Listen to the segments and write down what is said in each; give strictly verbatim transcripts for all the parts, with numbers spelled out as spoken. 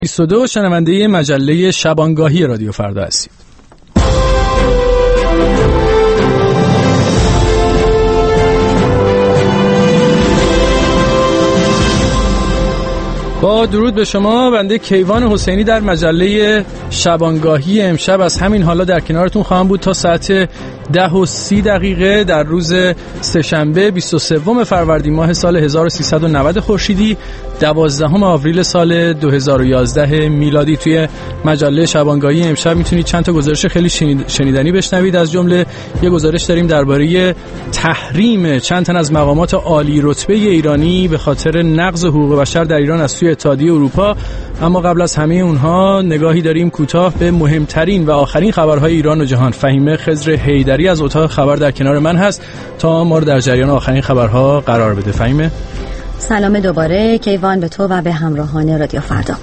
بیست و دو شنونده مجله شبانگاهی رادیو فردا هستید. با درود به شما، بنده کیوان حسینی در مجله شبانگاهی امشب از همین حالا در کنارتون خواهم بود تا ساعت ده و سی دقیقه در روز سه‌شنبه بیست و سوم فروردین ماه سال هزار و سیصد و نود خورشیدی، دوازدهم آوریل سال دو هزار و یازده میلادی. توی مجله شبانگاهی امشب میتونید چند تا گزارش خیلی شنیدنی بشنوید. از جمله یه گزارش داریم درباره تحریم چند تن از مقامات عالی رتبه ایرانی به خاطر نقض حقوق بشر در ایران از سوی اتحادیه اروپا. اما قبل از همه اونها نگاهی داریم کوتاه به مهمترین و آخرین خبرهای ایران و جهان. فهیمه خضر حیدری از اتاق خبر در کنار من هست تا ما رو در جریان آخرین خبرها قرار بده. فهیمه، سلام دوباره کیوان به تو و به همراهان رادیو فردا.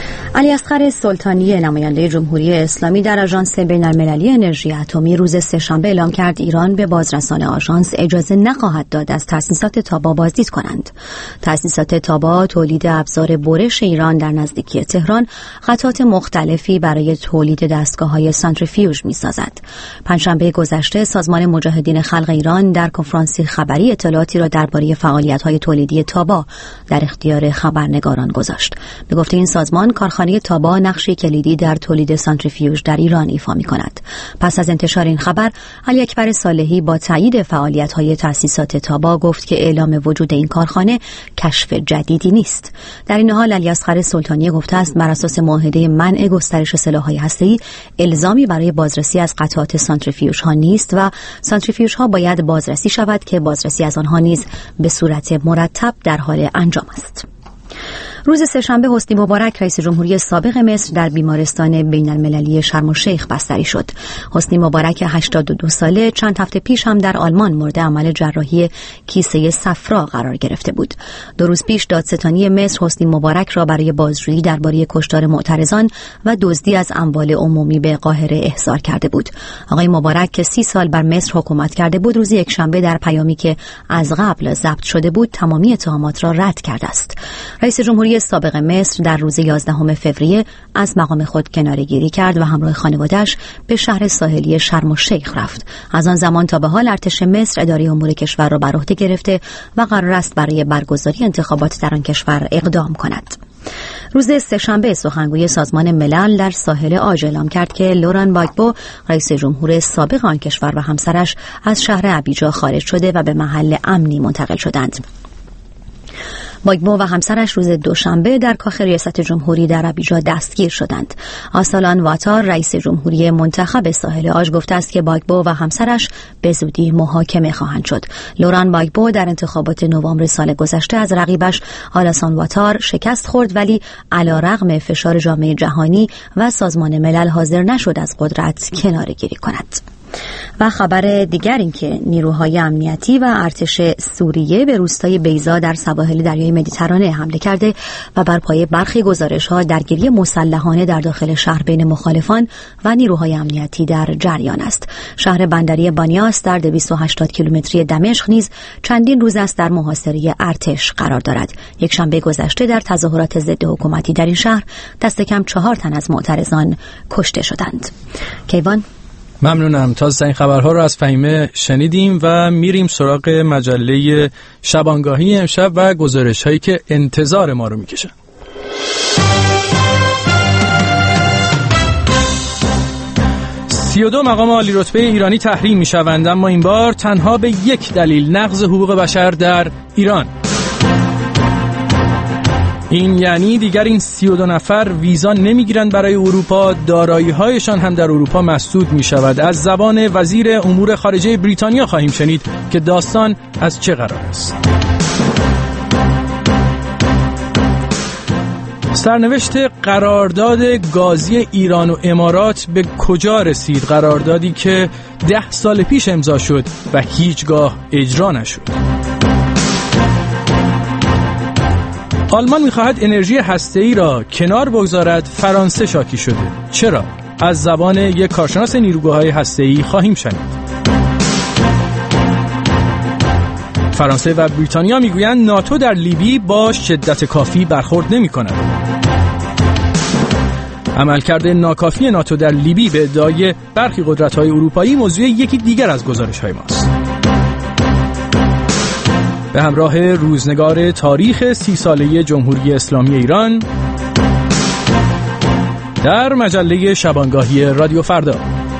علیاصغر سلطانی نماینده جمهوری اسلامی در آژانس بین‌المللی انرژی اتمی روز سه‌شنبه اعلام کرد ایران به بازرسان آژانس اجازه نخواهد داد از تأسیسات تابا بازدید کنند. تأسیسات تابا تولید ابزار برش ایران در نزدیکی تهران قطعات مختلفی برای تولید دستگاه‌های سانتریفیوژ می‌سازد. پنجشنبه گذشته سازمان مجاهدین خلق ایران در کنفرانسی خبری اطلاعاتی را درباره فعالیت‌های تولیدی تابا در اختیار خبرنگاران گذاشت. به گفته این سازمان، کارخانه تابا نقشی کلیدی در تولید سانتریفیوژ در ایران ایفا می‌کند. پس از انتشار این خبر، علی اکبر صالحی با تایید فعالیت‌های تأسیسات تابا گفت که اعلام وجود این کارخانه کشف جدیدی نیست. در این حال علیاصغر سلطانی گفته است بر اساس معاهده منع گسترش سلاح‌های هسته‌ای الزامی برای بازرسی از قطعات سانتریفیوژها نیست و سانتریفیوژها باید بازرسی شود که بازرسی از آنها نیز به صورت مرتب در حال انجام است. روز سه‌شنبه حسنی مبارک رئیس جمهوری سابق مصر در بیمارستان بین‌المللی شرم الشیخ بستری شد. حسنی مبارک هشتاد و دو ساله چند هفته پیش هم در آلمان مورد عمل جراحی کیسه صفرا قرار گرفته بود. دو روز پیش دادستانی مصر حسنی مبارک را برای بازجویی درباره کشتار معترضان و دزدی از اموال عمومی به قاهره احضار کرده بود. آقای مبارک که سی سال بر مصر حکومت کرده بود، روز یکشنبه در پیامی که از قبل ضبط شده بود تمامی اتهامات را رد کرده است. رئیس جمهوری سابق مصر در روز یازدهم فوریه از مقام خود کناره‌گیری کرد و همراه خانواده‌اش به شهر ساحلی شرم الشیخ رفت. از آن زمان تا به حال ارتش مصر اداره امور کشور را بر عهده گرفته و قرار است برای برگزاری انتخابات در آن کشور اقدام کند. روز سه‌شنبه سخنگوی سازمان ملل در ساحل عاج اعلام کرد که لوران باگبو رئیس جمهور سابق آن کشور و همسرش از شهر ابیجا خارج شده و به محل امنی منتقل شدند. باگبو و همسرش روز دوشنبه در کاخ ریاست جمهوری در ابیجا دستگیر شدند. آسالان واتار رئیس جمهوری منتخب ساحل عاج گفته است که باگبو و همسرش به زودی محاکمه خواهند شد. لوران باگبو در انتخابات نوامبر سال گذشته از رقیبش آلاسان واتار شکست خورد، ولی علیرغم فشار جامعه جهانی و سازمان ملل حاضر نشد از قدرت کناره‌گیری کند. و خبر دیگر این که نیروهای امنیتی و ارتش سوریه به روستای بیضا در سواحل دریای مدیترانه حمله کرده و بر پایه برخی گزارش‌ها درگیری مسلحانه در داخل شهر بین مخالفان و نیروهای امنیتی در جریان است. شهر بندری بانیاس در دویست و هشتاد کیلومتری دمشق نیز چندین روز است در محاصره ارتش قرار دارد. یک شنبه گذشته در تظاهرات ضد حکومتی در این شهر دست کم چهار تن از معترضان کشته شدند. کیوان، ممنونم. تازه این خبرها رو از فهیمه شنیدیم و میریم سراغ مجله شبانگاهی امشب و گزارش هایی که انتظار ما رو میکشن. سی و دو مقام عالی رتبه ایرانی تحریم میشوند، اما این بار تنها به یک دلیل: نقض حقوق بشر در ایران. این یعنی دیگر این سی و دو نفر ویزا نمیگیرند برای اروپا، دارایی‌هایشان هم در اروپا مسدود می شود. از زبان وزیر امور خارجه بریتانیا خواهیم شنید که داستان از چه قرار است. سرنوشت قرارداد گازی ایران و امارات به کجا رسید؟ قراردادی که ده سال پیش امضا شد و هیچگاه اجرا نشد. آلمان می‌خواهد انرژی هسته‌ای را کنار بگذارد، فرانسه شاکی شده. چرا؟ از زبان یک کارشناس نیروگاه‌های هسته‌ای خواهیم شنید. فرانسه و بریتانیا میگویند ناتو در لیبی با شدت کافی برخورد نمی‌کند. عملکرد ناکافی ناتو در لیبی به ادعای برخی قدرت‌های اروپایی موضوع یکی دیگر از گزارش‌های ماست. به همراه روزنگار تاریخ سی ساله جمهوری اسلامی ایران در مجله شبانگاهی رادیو فردا.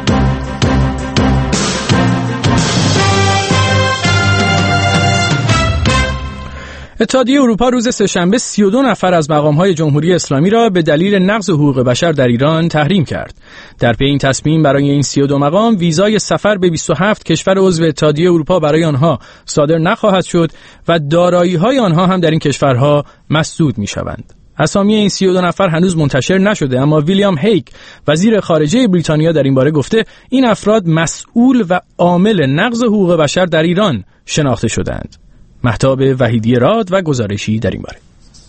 اتحادیه اروپا روز سه‌شنبه سی و دو نفر از مقام‌های جمهوری اسلامی را به دلیل نقض حقوق بشر در ایران تحریم کرد. در پی این تصمیم برای این سی و دو مقام ویزای سفر به بیست و هفت کشور عضو اتحادیه اروپا برای آنها صادر نخواهد شد و دارایی‌های آنها هم در این کشورها مسدود می‌شوند. اسامی این سی و دو نفر هنوز منتشر نشده، اما ویلیام هیگ وزیر خارجه بریتانیا در این باره گفته این افراد مسئول و عامل نقض حقوق بشر در ایران شناخته شدند. مهتاب وحیدی راد و گزارشی در این باره.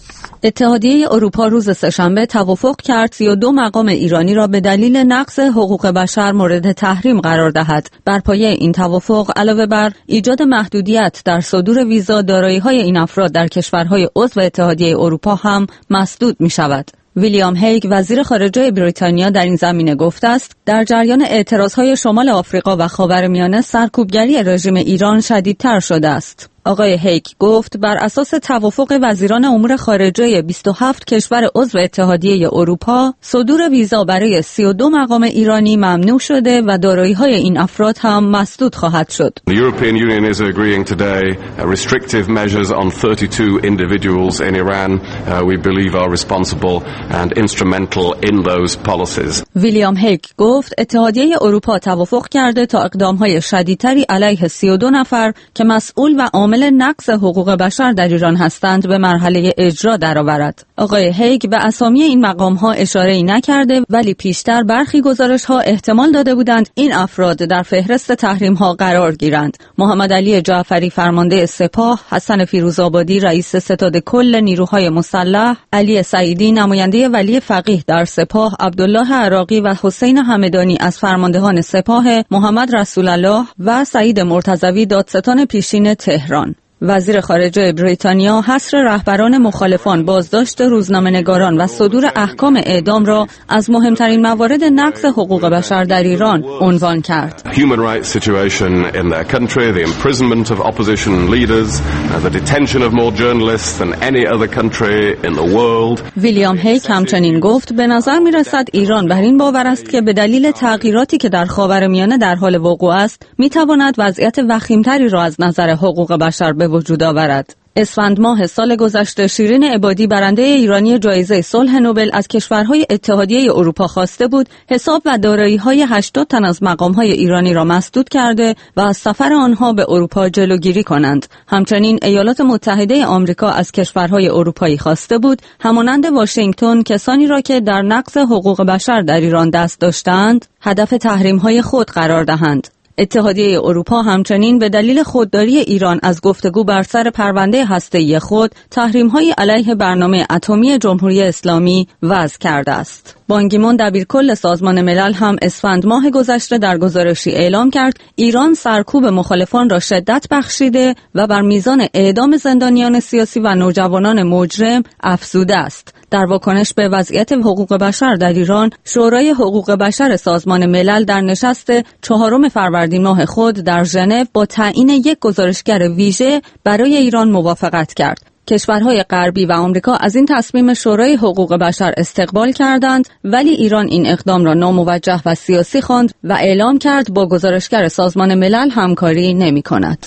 اتحادیه اروپا روز سه‌شنبه توافق کرد سی و دو مقام ایرانی را به دلیل نقض حقوق بشر مورد تحریم قرار دهد. بر پایه این توافق علاوه بر ایجاد محدودیت در صدور ویزا، دارایی‌های این افراد در کشورهای عضو اتحادیه اروپا هم مسدود می‌شود. ویلیام هیگ وزیر خارجه بریتانیا در این زمینه گفته است در جریان اعتراضهای شمال آفریقا و خاورمیانه سرکوبگری رژیم ایران شدیدتر شده است. آقای هیگ گفت بر اساس توافق وزیران امور خارجه بیست و هفت کشور عضو اتحادیه اروپا صدور ویزا برای سی و دو مقام ایرانی ممنوع شده و دارایی‌های این افراد هم مسدود خواهد شد. The European Union is agreeing today restrictive measures on thirty-two individuals in Iran uh, we believe are responsible and instrumental in those policies. ویلیام هیگ گفت اتحادیه اروپا توافق کرده تا اقدام‌های شدیدتری علیه سی و دو نفر که مسئول و عامل نقض حقوق بشر در ایران هستند به مرحله اجرا درآورد. آقای هیگ به اسامی این مقام‌ها اشاره‌ای نکرده، ولی پیشتر برخی گزارش‌ها احتمال داده بودند این افراد در فهرست تحریم‌ها قرار گیرند. محمد علی جعفری فرمانده سپاه، حسن فیروزآبادی رئیس ستاد کل نیروهای مسلح، علی سعیدی نماینده ولی فقیه در سپاه، عبدالله عراقی و حسین همدانی از فرماندهان سپاه، محمد رسول الله و سعید مرتضوی دادستان پیشین تهران. وزیر خارجه بریتانیا حصر رهبران مخالفان، بازداشت روزنامه‌نگاران و صدور احکام اعدام را از مهمترین موارد نقض حقوق بشر در ایران عنوان کرد. Human rights situation in their country, the imprisonment of opposition leaders, the detention of more journalists than any other country in the world. ویلیام هیگ همچنین گفت به نظر می‌رسد ایران بر این باور است که به دلیل تغییراتی که در خاورمیانه در حال وقوع است، می‌تواند وضعیت وخیم‌تری را از نظر حقوق بشر به وجود آورد. اسفند ماه سال گذشته شیرین عبادی برنده ایرانی جایزه صلح نوبل از کشورهای اتحادیه اروپا خواسته بود حساب و دارایی‌های هشتاد تن از مقام‌های ایرانی را مسدود کرده و از سفر آنها به اروپا جلوگیری کنند. همچنین ایالات متحده آمریکا از کشورهای اروپایی خواسته بود همانند واشنگتن کسانی را که در نقض حقوق بشر در ایران دست داشتند هدف تحریم‌های خود قرار دهند. اتحادیه اروپا همچنین به دلیل خودداری ایران از گفتگو بر سر پرونده هسته‌ای خود تحریم‌های علیه برنامه اتمی جمهوری اسلامی وضع کرده است. بان کی مون دبیرکل سازمان ملل هم اسفند ماه گذشته در گزارشی اعلام کرد ایران سرکوب مخالفان را شدت بخشیده و بر میزان اعدام زندانیان سیاسی و نوجوانان مجرم افزوده است. در واکنش به وضعیت حقوق بشر در ایران، شورای حقوق بشر سازمان ملل در نشست چهارم فروردین ماه خود در ژنو با تعیین یک گزارشگر ویژه برای ایران موافقت کرد. کشورهای غربی و آمریکا از این تصمیم شورای حقوق بشر استقبال کردند، ولی ایران این اقدام را ناموجه و سیاسی خواند و اعلام کرد با گزارشگر سازمان ملل همکاری نمی‌کند.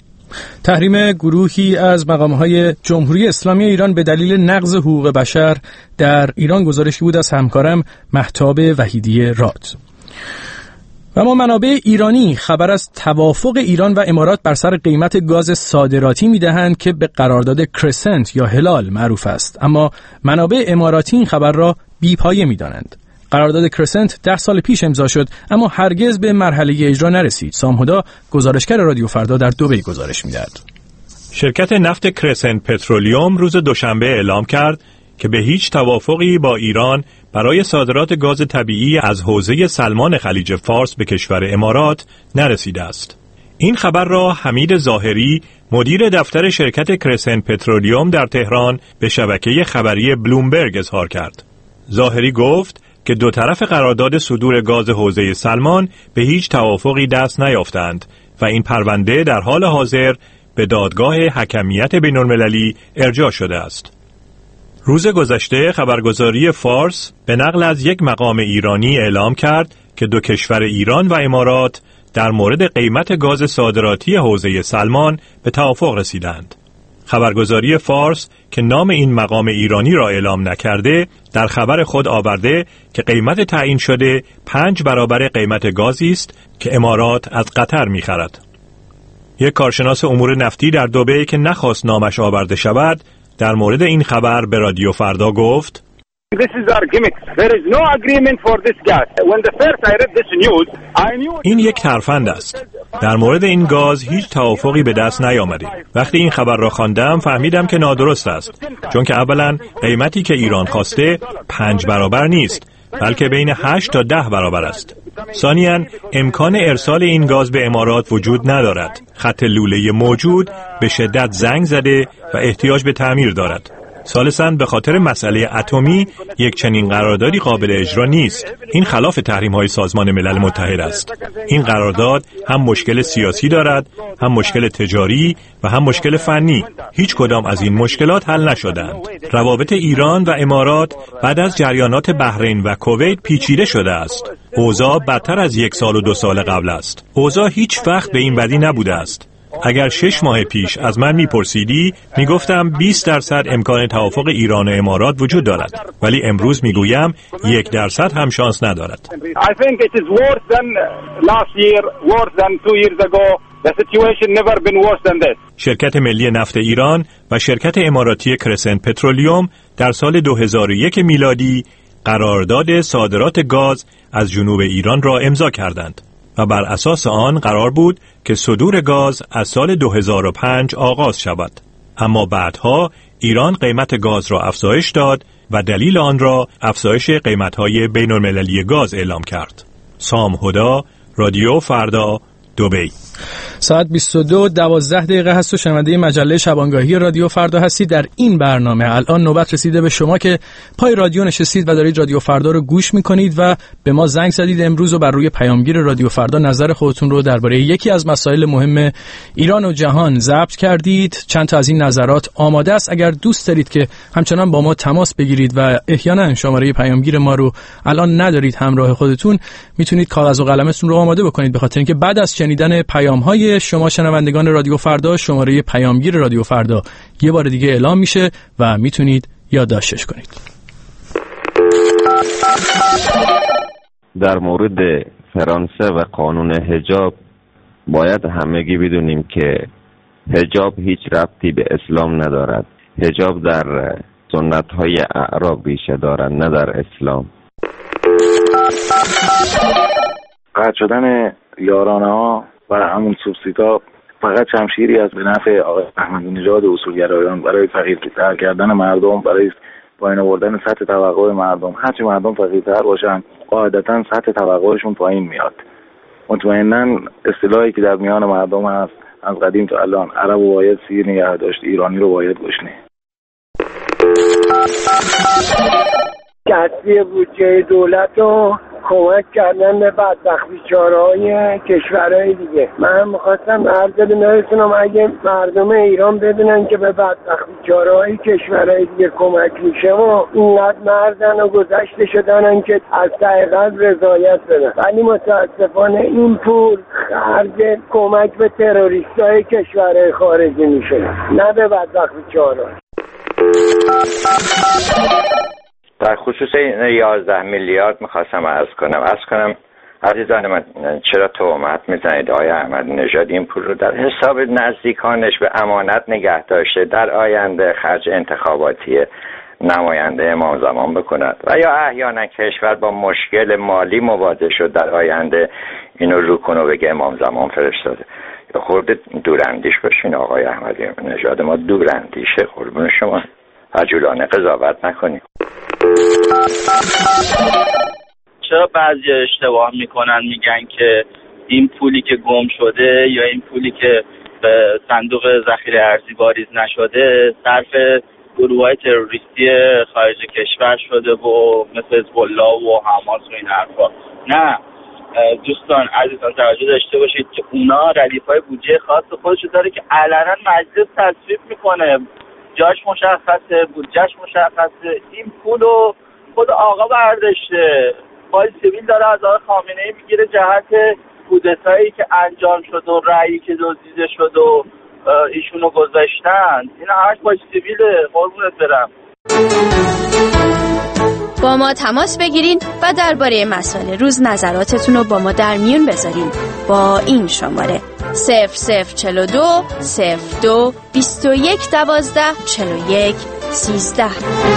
تحریم گروهی از مقام‌های جمهوری اسلامی ایران به دلیل نقض حقوق بشر در ایران گزارشی بود از همکارم مهتاب وحیدی راد. و ما منابع ایرانی خبر از توافق ایران و امارات بر سر قیمت گاز صادراتی می‌دهند که به قرارداد کرسنت یا هلال معروف است، اما منابع اماراتی این خبر را بی‌پایه می‌دانند. قرارداد کرسنت ده سال پیش امضا شد اما هرگز به مرحله اجرا نرسید. سام هدا گزارشگر رادیو فردا در دبی گزارش می‌دهد. شرکت نفت کرسنت پترولیوم روز دوشنبه اعلام کرد که به هیچ توافقی با ایران برای صادرات گاز طبیعی از حوزه سلمان خلیج فارس به کشور امارات نرسیده است. این خبر را حمید ظاهری مدیر دفتر شرکت کرسنت پترولیوم در تهران به شبکه خبری بلومبرگ اظهار کرد. ظاهری گفت که دو طرف قرارداد صدور گاز حوزه سلمان به هیچ توافقی دست نیافتند و این پرونده در حال حاضر به دادگاه حکمیت بین‌المللی ارجاع شده است. روز گذشته خبرگزاری فارس به نقل از یک مقام ایرانی اعلام کرد که دو کشور ایران و امارات در مورد قیمت گاز صادراتی حوزه سلمان به توافق رسیدند. خبرگزاری فارس که نام این مقام ایرانی را اعلام نکرده در خبر خود آورده که قیمت تعیین شده پنج برابر قیمت گازی است که امارات از قطر می‌خرد. یک کارشناس امور نفتی در دبی که نخواست نامش آورده شود در مورد این خبر به رادیو فردا گفت: این یک ترفند است. در مورد این گاز هیچ توافقی به دست نیامده. وقتی این خبر را خواندم فهمیدم که نادرست است، چون که اولا قیمتی که ایران خواسته پنج برابر نیست، بلکه بین هشت تا ده برابر است. ثانیاً امکان ارسال این گاز به امارات وجود ندارد. خط لوله موجود به شدت زنگ زده و احتیاج به تعمیر دارد. ثالثاً به خاطر مسئله اتمی یک چنین قراردادی قابل اجرا نیست. این خلاف تحریم‌های سازمان ملل متحد است. این قرارداد هم مشکل سیاسی دارد، هم مشکل تجاری و هم مشکل فنی. هیچ کدام از این مشکلات حل نشدند. روابط ایران و امارات بعد از جریانات بحرین و کویت پیچیده شده است. اوضاع بدتر از یک سال و دو سال قبل است. اوضاع هیچ وقت به این بدی نبوده است. اگر شش ماه پیش از من میپرسیدی میگفتم بیست درصد امکان توافق ایران و امارات وجود دارد، ولی امروز میگویم یک درصد هم شانس ندارد. شرکت ملی نفت ایران و شرکت اماراتی کرسنت پترولیوم در سال دو هزار و یک میلادی قرارداد صادرات گاز از جنوب ایران را امضا کردند و بر اساس آن قرار بود که صدور گاز از سال دو هزار و پنج آغاز شود. اما بعدها ایران قیمت گاز را افزایش داد و دلیل آن را افزایش قیمت‌های بین‌المللی گاز اعلام کرد. سام هدا، رادیو فردا، دبی. ساعت بیست و دو دوازده دقیقه هست و شنونده مجله شبانگاهی رادیو فردا هستید. در این برنامه الان نوبت رسیده به شما که پای رادیو نشستید و دارید رادیو فردا رو گوش میکنید و به ما زنگ زدید امروز و بر روی پیامگیر رادیو فردا نظر خودتون رو درباره یکی از مسائل مهم ایران و جهان ضبط کردید. چند تا از این نظرات آماده است. اگر دوست دارید که همچنان با ما تماس بگیرید و احیانا شماره پیامگیر ما رو الان ندارید همراه خودتون، میتونید کاغذ و قلمتون رو آماده بکنید، به خاطر اینکه بعد از شنیدن پیام‌های شما شنوندگان رادیو فردا شماره پیامگیر رادیو فردا یه بار دیگه اعلام میشه و میتونید یادداشتش کنید. در مورد فرانسه و قانون حجاب باید همگی بدونیم که حجاب هیچ ربطی به اسلام ندارد. حجاب در سنت‌های اعراب ریشه دارد، نه در اسلام. قطع شدن یارانه ها و همون سوبسیدا فقط شمشیری از به نفع آقای احمدی نژاد اصولگرایان برای فقیرتر کردن مردم، برای پایین آوردن سطح توقع مردم. هرچی مردم فقیرتر باشن قاعدتا سطح توقعشون پایین میاد. مطمئنا اصطلاحی که در میان مردم هست از قدیم تا الان، عرب رو باید سیر نگه داشت، ایرانی رو باید گشنه. تصفیه بودجه دولت رو کمک کردن به بدبخت بیچاره‌های کشورهای دیگه. من می‌خواستم عرض برسونم اگه مردم ایران بدونن که به بدبخت بیچاره‌های کشورهای دیگه کمک میشه و اینقدر مردن و گذشته شدن که از ته قلب رضایت بدن، ولی متاسفانه این پول خرج کمک به تروریستای کشورهای خارجی میشه، نه به بدبخت بیچاره‌ها. در خصوص یازده میلیارد میخواستم عرض کنم عرض کنم عزیزان من، چرا تهمت میزنید آقای احمدی نژاد این پول رو در حساب نزدیکانش به امانت نگه داشته، در آینده خرج انتخاباتی نماینده امام زمان بکند و یا احیانا کشور با مشکل مالی مواجه شد در آینده اینو رو کنه و بگه امام زمان فرستاده. یا خورده دوراندیش باشین آقای احمدی نژاد، ما دوراندیشه قربون شما، عجولانه قضاوت نکنیم. چرا بعضی اشتباه میکنن میگن که این پولی که گم شده یا این پولی که به صندوق ذخیره ارزی واریز نشده صرف گروه‌های تروریستی خارج کشور شده و مثل حزب الله و حماس و این حرفا. نه دوستان عزیزان توجه داشته باشید که اونا ردیف‌های بودجه خاص خودشو داره که علنا مجلس تصویب میکنه، جاش مشخصه، بودجهش مشخصه. این پولو خود آقا برداشته، پای سیویل داره از آقای خامنه‌ای میگیره جهت کودتایی که انجام شد و رأیی که دزدیده شد و ایشونو گذاشتن. این هر پای سیویله، قربونت برم. با ما تماس بگیرین و درباره مسائل روز نظراتتون رو با ما در میون بذارین با این شماره صفر صفر چهل و دو صفر دو بیست و یک دوازده چهل و یک سیزده.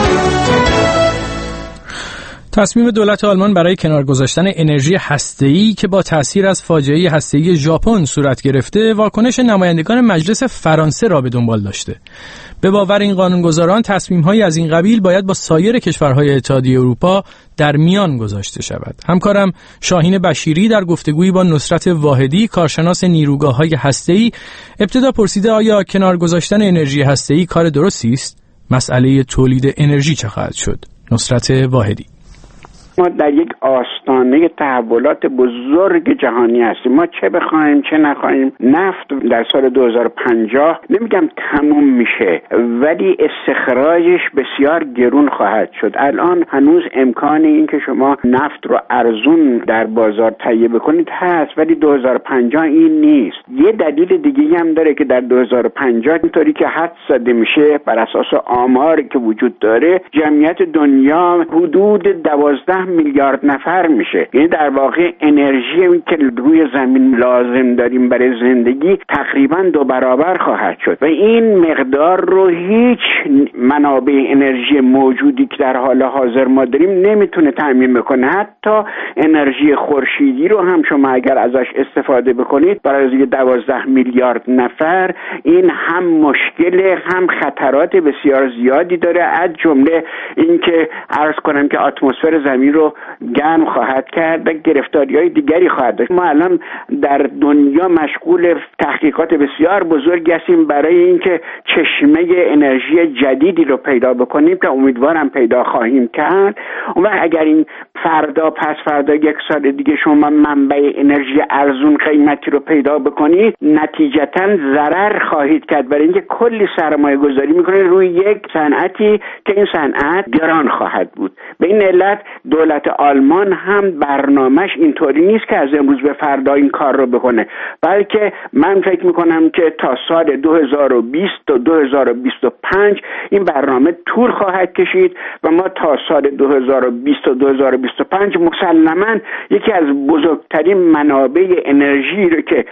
تصمیم دولت آلمان برای کنار گذاشتن انرژی هسته‌ای که با تأثیر از فاجعه هسته‌ای ژاپن صورت گرفته، واکنش نمایندگان مجلس فرانسه را به دنبال داشته. به باور این قانونگذاران تصمیم‌هایی از این قبیل باید با سایر کشورهای اتحادیه اروپا در میان گذاشته شود. همکارم شاهین بشیری در گفتگویی با نصرت واحدی، کارشناس نیروگاه‌های هسته‌ای، ابتدا پرسیده آیا کنار گذاشتن انرژی هسته‌ای کار درستی است؟ مسئله تولید انرژی چه خواهد شد؟ نصرت واحدی: ما در یک آستانه تحولات بزرگ جهانی هستیم. ما چه بخوایم چه نخوایم، نفت در سال دو هزار و پنجاه نمیگم تموم میشه، ولی استخراجش بسیار گرون خواهد شد. الان هنوز امکان این که شما نفت رو ارزون در بازار تهیه بکنید هست، ولی دو هزار و پنجاه این نیست. یه دلیل دیگه هم داره که در دو هزار و پنجاه اینطوری که حد زده میشه بر اساس آماری که وجود داره، جمعیت دنیا حدود دوازده میلیارد نفر میشه. یعنی در واقع انرژی که روی زمین لازم داریم برای زندگی تقریبا دو برابر خواهد شد و این مقدار رو هیچ منابع انرژی موجودی که در حال حاضر ما داریم نمیتونه تامین بکنه. حتی انرژی خورشیدی رو هم شما اگر ازش استفاده بکنید برای دوازده میلیارد نفر، این هم مشکل هم خطرات بسیار زیادی داره، از جمله اینکه عرض کنم که اتمسفر زمین رو گرم خواهد کرد و گرفتاری‌های دیگری خواهد داشت. ما الان در دنیا مشغول تحقیقات بسیار بزرگی هستیم برای اینکه چشمه انرژی جدیدی رو پیدا بکنیم که امیدوارم پیدا خواهیم کرد. و اگر این فردا پس فردا یک سال دیگه شما منبع انرژی ارزون قیمتی رو پیدا بکنید، نتیجتاً ضرر خواهید کرد برای اینکه کلی سرمایه گذاری میکنید روی یک صنعتی که این صنعت گران خواهد بود. به این علت دولت آلمان هم برنامهش اینطوری نیست که از امروز به فردا این کار رو بکنه، بلکه من فکر میکنم که تا سال دو هزار و بیست تا دو هزار و بیست و پنج این برنامه طول خواهد کشید و ما تا سال دو هزار و بیست تا دو هزار و بیست و پنج مسلماً یکی از بزرگترین منابع انرژی رو که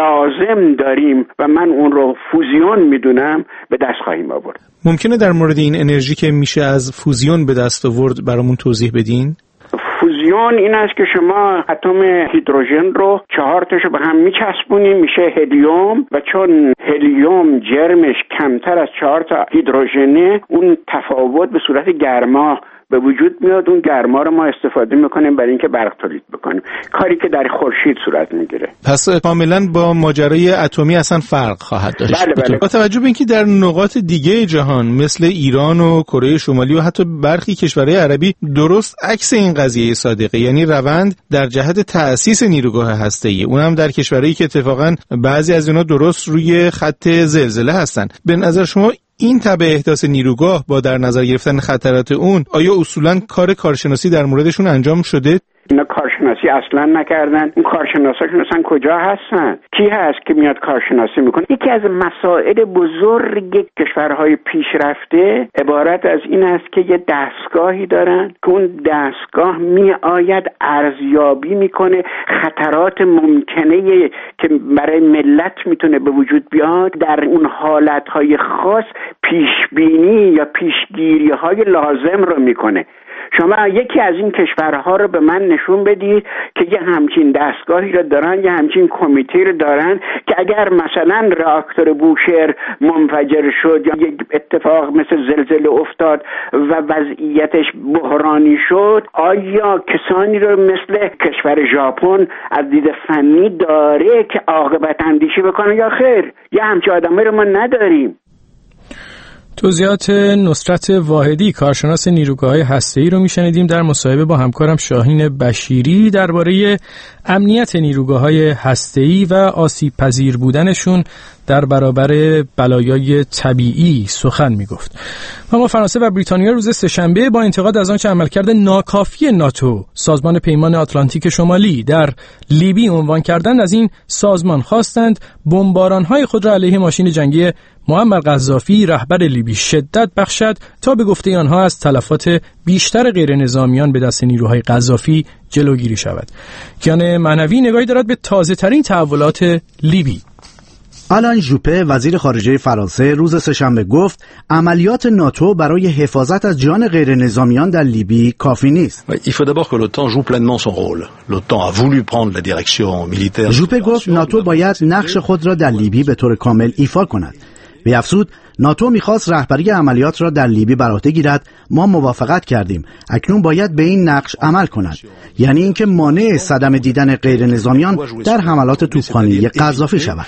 لازم داریم و من اون رو فوزیون میدونم به دست خواهیم آورد. ممکنه در مورد این انرژی که میشه از فوزیون به دست آورد برامون توضیح بدین؟ فوزیون این است که شما اتم هیدروژن رو چهار تاشو به هم میچسبونی میشه هلیوم و چون هلیوم جرمش کمتر از چهار تا هیدروژنه، اون تفاوت به صورت گرما به وجود میاد. اون گرما رو ما استفاده میکنیم برای اینکه برق تولید بکنیم، کاری که در خورشید صورت میگیره. پس کاملا با ماجرای اتمی اصلا فرق خواهد داشت. بله بله. با توجه به اینکه در نقاط دیگه جهان مثل ایران و کره شمالی و حتی برخی کشورهای عربی درست عکس این قضیه صادقه، یعنی روند در جهت تأسیس نیروگاه هسته‌ای، اونم در کشورهایی که اتفاقا بعضی از اینا درست روی خط زلزله هستن. به نظر شما این تبع احداث نیروگاه با در نظر گرفتن خطرات اون، آیا اصولاً کار کارشناسی در موردشون انجام شده؟ اینا کارشناسی اصلا نکردن. اون کارشناساشون اصلا کجا هستن؟ کی هست که میاد کارشناسی میکنه؟ یکی از مسائل بزرگ کشورهای پیشرفته عبارت از این است که یه دستگاهی دارن که اون دستگاه میآید ارزیابی میکنه خطرات ممکنه که برای ملت میتونه به وجود بیاد، در اون حالتهای خاص پیشبینی یا پیشگیری‌های لازم رو میکنه. شما یکی از این کشورها رو به من نشون بدید که یه همچین دستگاهی رو دارن، یه همچین کمیته رو دارن که اگر مثلا راکتور بوشهر منفجر شد یا یک اتفاق مثل زلزله افتاد و وضعیتش بحرانی شد، آیا کسانی رو مثل کشور ژاپن از دید فنی داره که عاقبت اندیشی بکنه یا خیر؟ یه همچین آدمایی رو ما نداریم. توضیحات نصرت واحدی کارشناس نیروگاه‌های هسته‌ای رو میشنیدیم در مصاحبه با همکارم شاهین بشیری درباره امنیت نیروگاه‌های هسته‌ای و آسیب پذیر بودنشون در برابر بلایای طبیعی سخن میگفت. اما فرانسه و بریتانیا روز سه‌شنبه با انتقاد از آنچه عملکرد ناکافی ناتو، سازمان پیمان آتلانتیک شمالی، در لیبی عنوان کردند، از این سازمان خواستند بمباران‌های خود را علیه ماشین جنگی معمر قذافی رهبر لیبی شدت بخشد تا به گفته آنها از تلفات بیشتر غیر نظامیان به دست نیروهای قذافی جلوگیری شود. کیان معنوی نگاهی دارد به تازه ترین تحولات لیبی. آلان ژوپه وزیر خارجه فرانسه روز سه‌شنبه گفت عملیات ناتو برای حفاظت از جان غیر نظامیان در لیبی کافی نیست. ژوپه گفت ناتو باید نقش خود را در لیبی به طور کامل ایفا کند. بیافزود ناتو می‌خواست رهبری عملیات را در لیبی بر عهده گیرد. ما موافقت کردیم. اکنون باید به این نقش عمل کند. یعنی اینکه مانع صدمه دیدن غیر نظامیان در حملات توپخانه‌ای قذافی شود.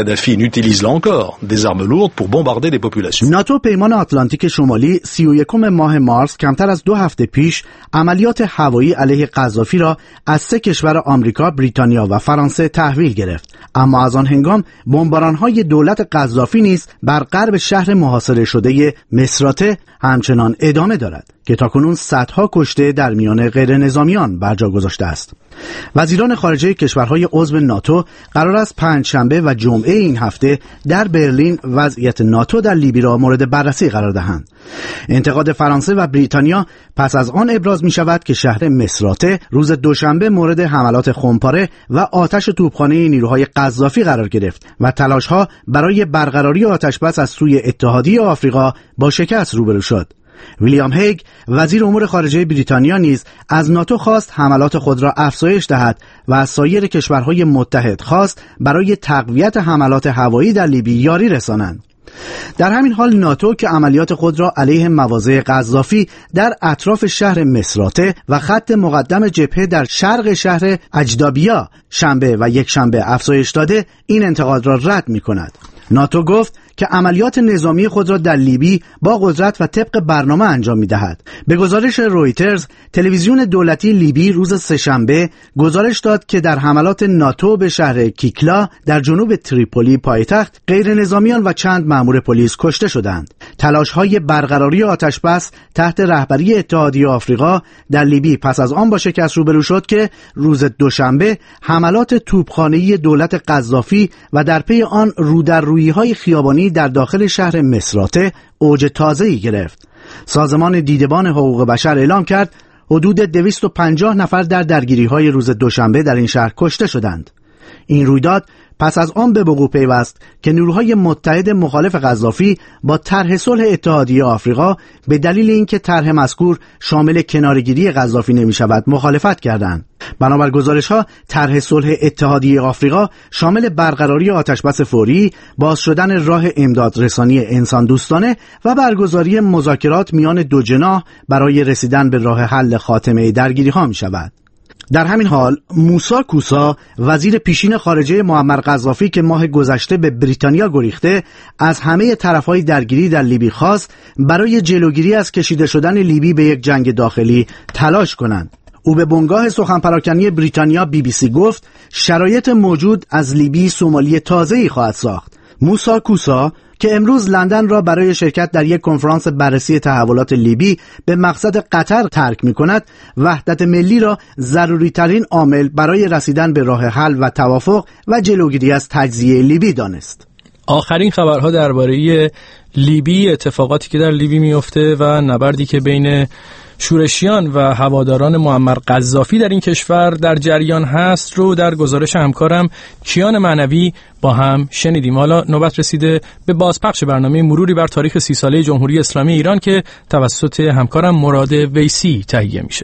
ناتو پیمان آتلانتیک شمالی سی و یکم ماه مارس کمتر از دو هفته پیش عملیات هوایی علیه قذافی را از سه کشور آمریکا، بریتانیا و فرانسه تحویل گرفت. اما از آن هنگام بمباران‌های دولت قذافی نیز بر غرب شهر محاصره شده مصراته همچنان ادامه دارد که تاکنون صدها کشته در میان غیر نظامیان بر جا گذاشته است. وزیران خارجه کشورهای عضو ناتو قرار است پنجشنبه و جمعه این هفته در برلین وضعیت ناتو در لیبی را مورد بررسی قرار دهند. انتقاد فرانسه و بریتانیا پس از آن ابراز می شود که شهر مصراته روز دوشنبه مورد حملات خمپاره و آتش توپخانه نیروهای قذافی قرار گرفت و تلاش‌ها برای برقراری آتشبس از سوی اتحادیه آفریقا با شکست روبرو شد. ویلیام هیگ وزیر امور خارجه بریتانیا نیز از ناتو خواست حملات خود را افزایش دهد و از سایر کشورهای متحد خواست برای تقویت حملات هوایی در لیبی یاری رسانند. در همین حال ناتو که عملیات خود را علیه مواضع قذافی در اطراف شهر مصراته و خط مقدم جبهه در شرق شهر اجدابیا شنبه و یک شنبه افزایش داده، این انتقاد را رد می کند. ناتو گفت که عملیات نظامی خود را در لیبی با قدرت و طبق برنامه انجام می‌دهد. به گزارش رویترز، تلویزیون دولتی لیبی روز سه‌شنبه گزارش داد که در حملات ناتو به شهر کیکلا در جنوب تریپولی پایتخت غیر نظامیان و چند مأمور پلیس کشته شدند. تلاش‌های برقراری آتشبس تحت رهبری اتحادیه آفریقا در لیبی پس از آن با شکست روبرو شد که روز دوشنبه حملات توپخانه‌ای دولت قذافی و در پی آن رودررویی‌های خیابانی در داخل شهر مصراته اوج تازه‌ای گرفت. سازمان دیدبان حقوق بشر اعلام کرد حدود دویست و پنجاه نفر در درگیری‌های روز دوشنبه در این شهر کشته شدند. این رویداد پس از آن به وقوع پیوست که نیروهای متحد مخالف قذافی با طرح صلح اتحادیه آفریقا به دلیل اینکه طرح مذکور شامل کناره‌گیری قذافی نمی‌شود مخالفت کردند. بنابر گزارش‌ها طرح صلح اتحادیه آفریقا شامل برقراری آتشبس فوری، باز شدن راه امدادرسانی انسان دوستانه و برگزاری مذاکرات میان دو جناح برای رسیدن به راه حل خاتمه درگیری‌ها می‌شود. در همین حال موسی کوسا وزیر پیشین خارجه معمر قذافی که ماه گذشته به بریتانیا گریخته، از همه طرف‌های درگیری در لیبی خواست برای جلوگیری از کشیده شدن لیبی به یک جنگ داخلی تلاش کنند. او به بنگاه سخن پراکنی بریتانیا بی بی سی گفت شرایط موجود از لیبی سومالی تازه‌ای خواهد ساخت. موسی کوسا که امروز لندن را برای شرکت در یک کنفرانس بررسی تحولات لیبی به مقصد قطر ترک می‌کند، وحدت ملی را ضروری ترین عامل برای رسیدن به راه حل و توافق و جلوگیری از تجزیه لیبی دانست. آخرین خبرها درباره لیبی، اتفاقاتی که در لیبی میفته و نبردی که بین شورشیان و هواداران معمر قذافی در این کشور در جریان هست رو در گزارش همکارم کیان معنوی با هم شنیدیم. حالا نوبت رسیده به بازپخش برنامه مروری بر تاریخ سی ساله جمهوری اسلامی ایران که توسط همکارم مراد ویسی تهیه میشه.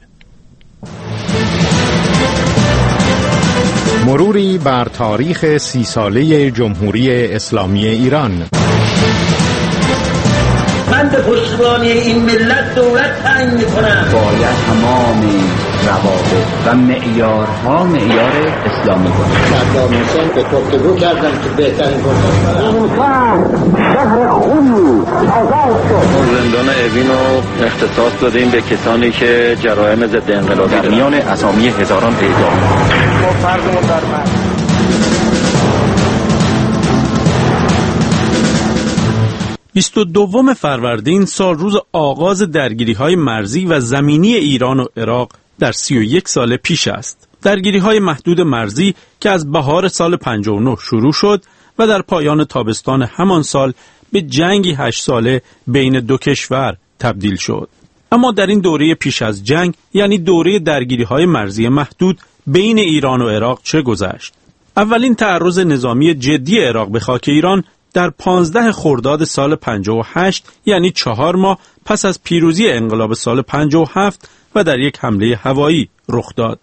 مروری بر تاریخ سی ساله جمهوری اسلامی ایران. من به پشتیبانی این ملت دولت تعیین می‌کنم. باید تمام روابط و معیارها معیار اسلامی بود. صدام حسین به گفتگو کردن که بهترین فرصت این شهر شهر خونی آزاد شد. زندان اوین رو اختصاص دادیم به کسانی که جرایم ضد انقلابی در میان اسامی هزاران اعدام. ما فردمون در من بیست و دوم فروردین سال روز آغاز درگیری‌های مرزی و زمینی ایران و عراق در سی و یک سال پیش است. درگیری‌های محدود مرزی که از بهار سال پنجاه و نه شروع شد و در پایان تابستان همان سال به جنگی هشت ساله بین دو کشور تبدیل شد. اما در این دوره پیش از جنگ، یعنی دوره درگیری‌های مرزی محدود بین ایران و عراق، چه گذشت؟ اولین تعرض نظامی جدی عراق به خاک ایران در پانزده خرداد سال پنجاه و هشت، یعنی چهار ماه پس از پیروزی انقلاب سال پنجاه و هفت و در یک حمله هوایی رخ داد.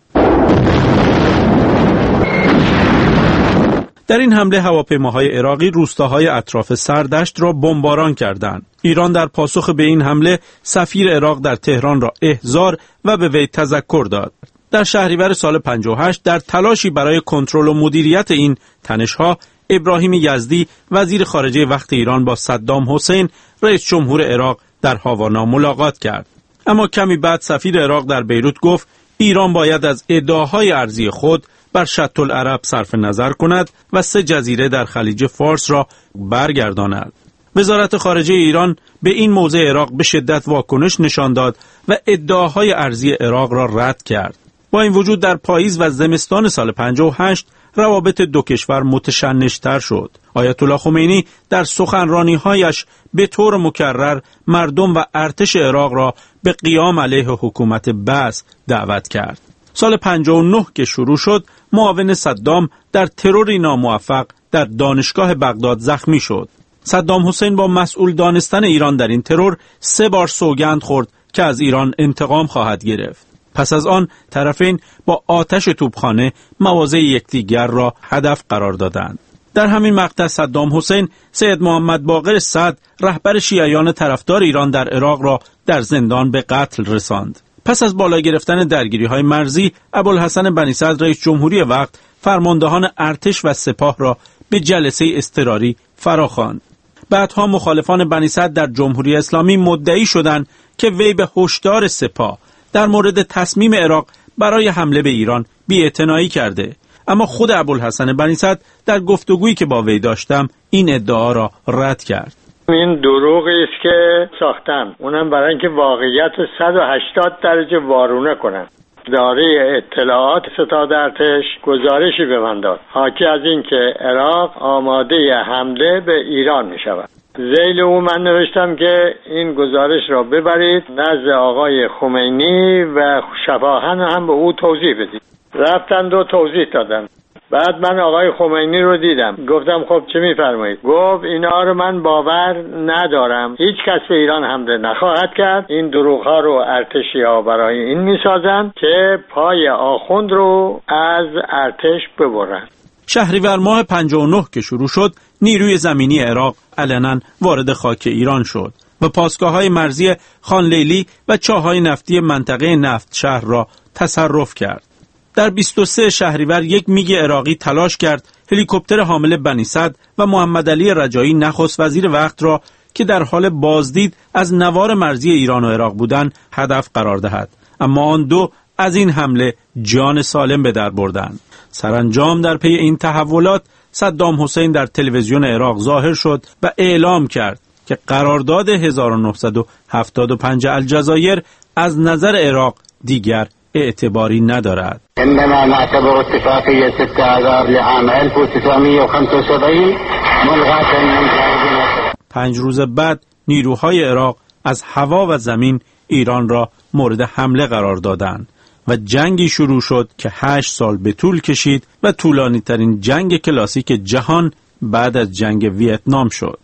در این حمله هواپیماهای عراقی روستاهای اطراف سردشت را بمباران کردند. ایران در پاسخ به این حمله سفیر عراق در تهران را احضار و به وی تذکر داد. در شهریور سال پنجاه و هشت در تلاشی برای کنترل و مدیریت این تنش‌ها، ابراهیم یزدی وزیر خارجه وقت ایران با صدام حسین رئیس جمهور عراق در هاوانا ملاقات کرد. اما کمی بعد سفیر عراق در بیروت گفت ایران باید از ادعاهای ارضی خود بر شط العرب صرف نظر کند و سه جزیره در خلیج فارس را برگرداند. وزارت خارجه ایران به این موضع عراق به شدت واکنش نشان داد و ادعاهای ارضی عراق را رد کرد. با این وجود در پاییز و زمستان سال پنجاه و هشت روابط دو کشور متشنج‌تر شد. آیت الله خمینی در سخنرانی‌هایش به طور مکرر مردم و ارتش عراق را به قیام علیه حکومت بعث دعوت کرد. سال پنجاه و نه که شروع شد، معاون صدام در تروری ناموفق در دانشگاه بغداد زخمی شد. صدام حسین با مسئول دانستن ایران در این ترور سه بار سوگند خورد که از ایران انتقام خواهد گرفت. پس از آن طرفین با آتش توپخانه مواضع یکدیگر را هدف قرار دادند. در همین مقطع صدام حسین سید محمد باقر سعد رهبر شیعیان طرفدار ایران در عراق را در زندان به قتل رساند. پس از بالا گرفتن درگیری‌های مرزی، ابوالحسن بنی صدر رئیس جمهوری وقت فرماندهان ارتش و سپاه را به جلسه اضطراری فراخواند. بعدها مخالفان بنی صدر در جمهوری اسلامی مدعی شدند که وی به هشدار سپاه در مورد تصمیم عراق برای حمله به ایران بی‌اعتنایی کرده. اما خود ابوالحسن بنی صدر در گفتگویی که با وی داشتم این ادعا را رد کرد. این دروغی است که ساختن، اونم برای اینکه واقعیت صد و هشتاد درجه وارونه کنن. اداره اطلاعات ستاد ارتش گزارشی به من داد حاکی از این که عراق آماده حمله به ایران می شود. ذیل او من نوشتم که این گزارش را ببرید نزد آقای خمینی و شفاهن هم به او توضیح بدید. رفتند و توضیح دادن. بعد من آقای خمینی رو دیدم، گفتم خب چه میفرمایید؟ گفت اینا رو من باور ندارم، هیچ کس به ایران حمله نخواهد کرد. این دروغ ها رو ارتشی ها برای این میسازن که پای آخوند رو از ارتش ببرن. شهریور ماه پنجاه و نه که شروع شد، نیروی زمینی عراق علنا وارد خاک ایران شد و پاسگاه‌های مرزی خان لیلی و چاه‌های نفتی منطقه نفت شهر را تصرف کرد. در بیست و سوم شهریور یک میگ عراقی تلاش کرد هلیکوپتر حامل بنی صدر و محمد علی رجایی نخست وزیر وقت را که در حال بازدید از نوار مرزی ایران و عراق بودند هدف قرار دهد، اما آن دو از این حمله جان سالم به در بردند. سرانجام در پی این تحولات صدام حسین در تلویزیون عراق ظاهر شد و اعلام کرد که قرارداد هزار و نهصد و هفتاد و پنج الجزایر از نظر عراق دیگر اعتباری ندارد. عندما نعتبر اتفاقية ستة آذار لعام ألف وتسعمائة وخمسة وسبعين ملغاة من خارج. پنج روز بعد نیروهای عراق از هوا و زمین ایران را مورد حمله قرار دادند و جنگی شروع شد که هشت سال به طول کشید و طولانی ترین جنگ کلاسیک جهان بعد از جنگ ویتنام شد.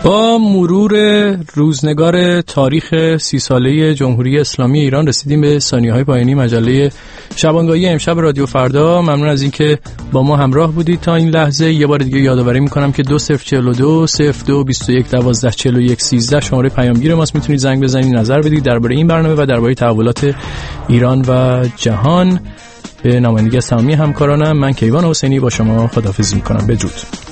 با مرور روزنگار تاریخ سی ساله جمهوری اسلامی ایران رسیدیم به ثانیه‌های پایانی مجله شبانگاهی امشب رادیو فردا. ممنون از اینکه با ما همراه بودید تا این لحظه. یه بار دیگه یادآوری می‌کنم که دو صفر چهل و دو صفر دو بیست و یک دوازده چهل و یک سیزده شماره پیامگیر ماست. میتونید زنگ بزنید، نظر بدید درباره این برنامه و درباره تحولات ایران و جهان. به نمایندگی از تمامی همکارانم من کیوان حسینی با شما خداحافظی می‌کنم. بدرود.